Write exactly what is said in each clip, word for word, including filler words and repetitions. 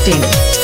in.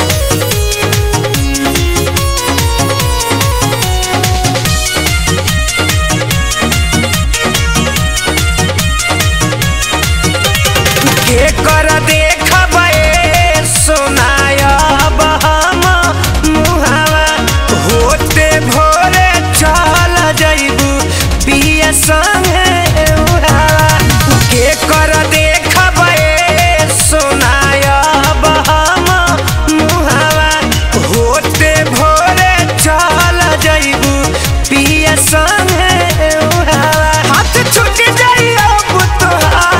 के कर देखबे सोनायब हम मुहावा होते भोरे चल जइबू पिया संगे उहावा के कर देखबे सोनायब हम मुहावा होते भोरे चल जइबू पिया संगे उहावा हाथ छूट जाइयो बुतहार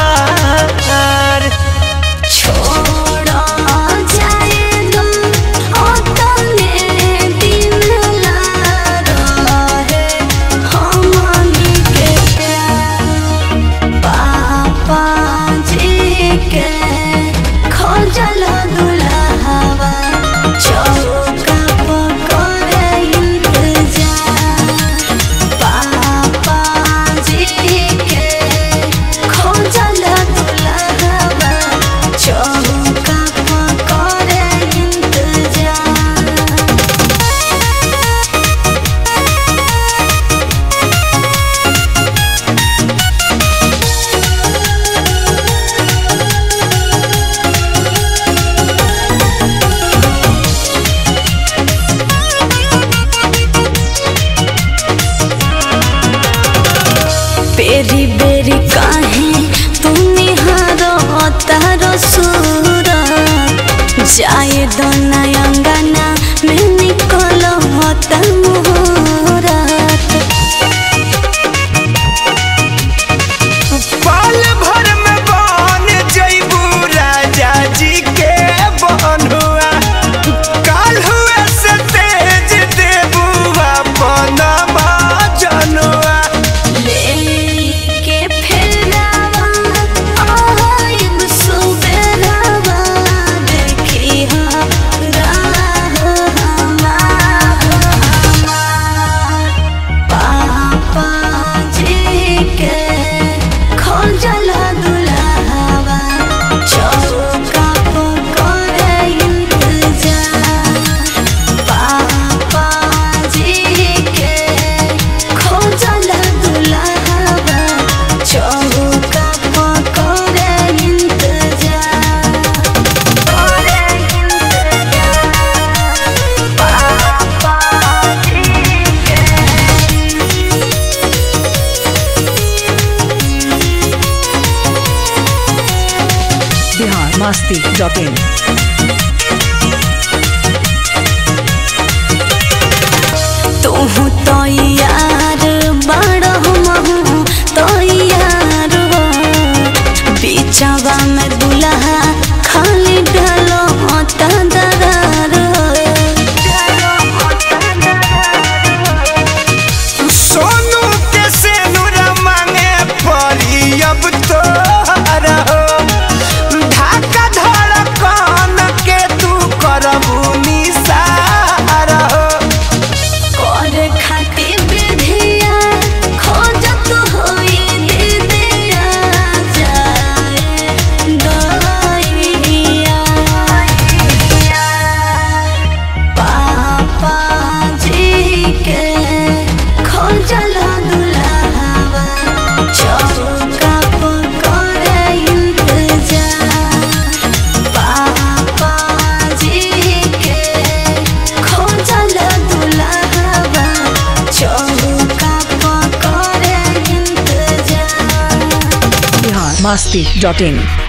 बेरी बेरी काहे तुम हारो तारो सूरत जाए दो नयंगना में निकलो होता मुहूर्त पल भर में बन जइबू राजा जी के बनुआ काल हुए से तेज देबू अपन जनुआ masti dot in. तुहू तो यार बड़ महू तो यार हो बीचवा में दुल्हा खाली डालो दरार सोनू के सेनुरा मांगे पड़ी अब तो masti dot in.